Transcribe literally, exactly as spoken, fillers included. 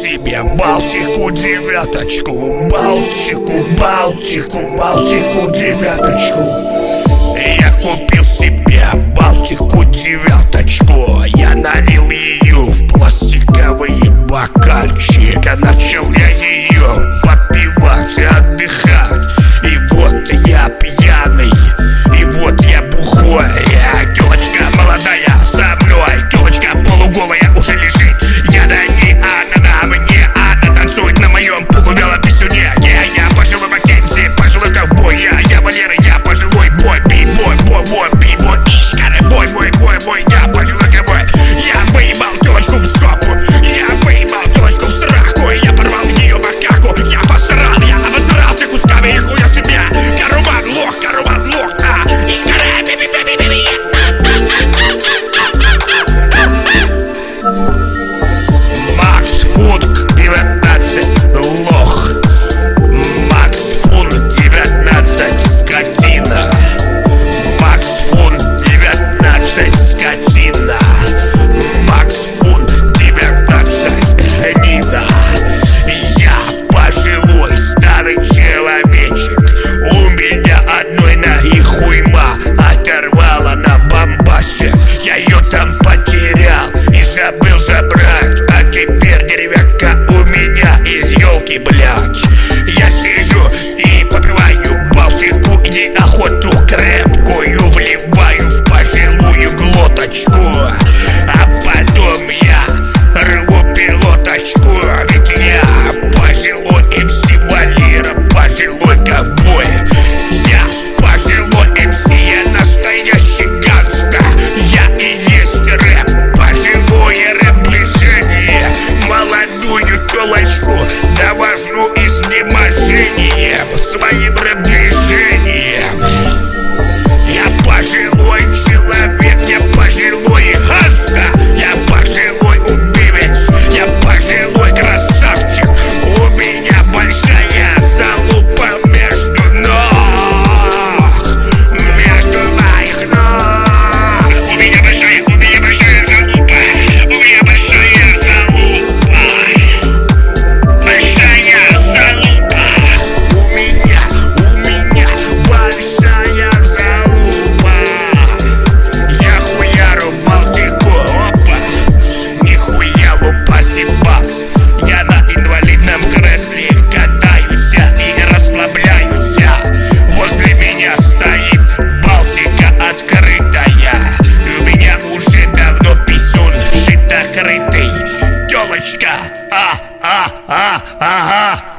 себе Балтику девяточку, Балтику, Балтику, Балтику девяточку. Я купил себе Балтику девяточку, я налил ее в пластиковый бокальчик, а начал я ее попивать и отдыхать. И вот я пьяный, и вот я бухой, тёлочка молодая со мной, тёлочка полуголая уже лежит. Я на ней, она на мне, она танцует на моем полуголом писюне. Я, я пожилой Маккензи, пожилой ковбой, я, я Валера, я пожилой бой, би-бой, бой-бой, би-бой, ишкары, бой, бой, бой, бой, я пожилой ковбой. Я выебал тёлочку в жопу, я выебал тёлочку в сраку, я порвал ее макаку, я посрал, я обосрался кусками и хуя себя. Карубан лох, карубан лох, а, ишкары, би-би-би-би-би. Макс Функ девятнадцать, лох. Макс Функ девятнадцать, скотина. Макс Функ девятнадцать, скотина. Макс Функ девятнадцать, гнида. Я пожилой старый человечек, у меня одной ноги хуйма оторвала на бомбасе. Я ее там потерял и забыл забрать, а теперь деревянка у меня из елки, блядь. Я сижу и попиваю Балтику и охоту крепкую вливаю в пожилую глоточку, а потом я рву пилоточку, ведь я пожилой эм си Валера, пожилой ковбой. Я пожилой эм си, я настоящий гангста, я и есть рэп, пожилое рэп-движение. Молодую тёлочку довожу изнеможением своим рэп-движением. Я пожилой человек, я пожилой гангста, я пожилой убивец, я пожилой красавчик. У меня большая залупа между ног, между моих ног. У меня большая, у меня большая залупа, у меня большая залупа, большая залупа. У меня, у меня большая залупа. Я хуяру Балтику, опа, нихуя лупасибас. Я на инвалидном кресле катаюсь и расслабляюсь. Возле меня стоит Балтика открытая, у меня уже давно писюн шито крытый. Тёлочка, а, а, а, ага.